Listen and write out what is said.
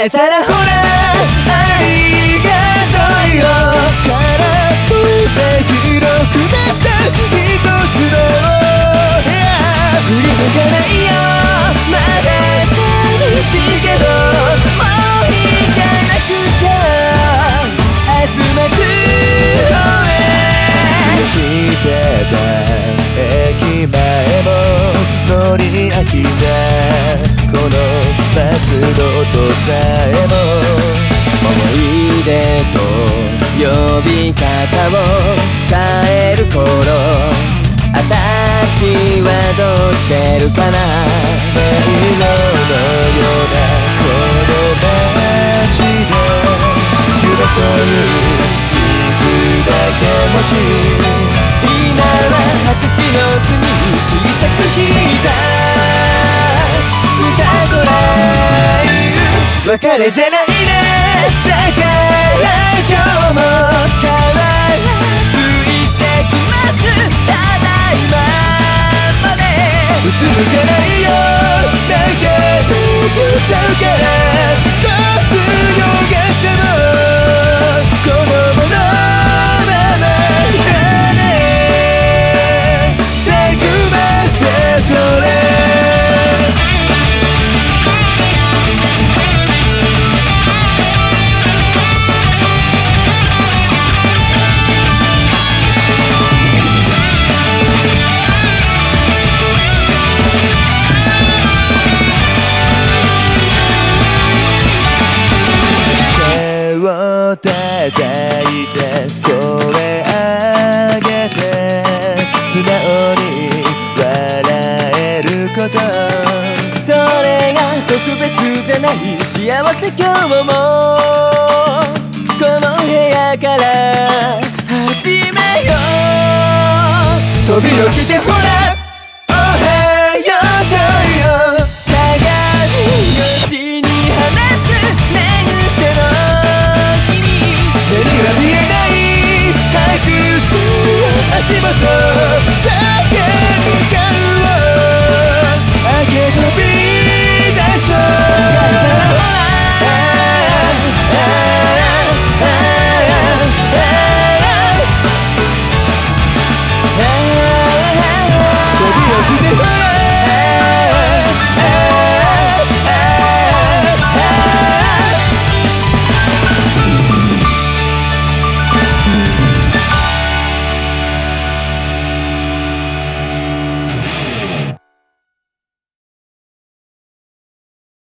えたらほらありがとうよからって広くなった一つの部屋振り向かないよまだ寂しいけどもう行かなくちゃ明日待つ方へ来てた駅前も乗り飽きたこのバスの音さえも思い出と呼び方を変える頃あたしはどうしてるかな迷路のようなこの街で夢という地図だけ持ち今は白紙の隅に小さく引いたスタートライン別れじゃないねだから今日も変わらずいてきますただいままでうつむかないよだけどこちゃうから卒業がっても子供のままだねせぐませとれ叩いて声上げて素直に笑えることそれが特別じゃない幸せ今日もこの部屋から始めよう飛び起きてほら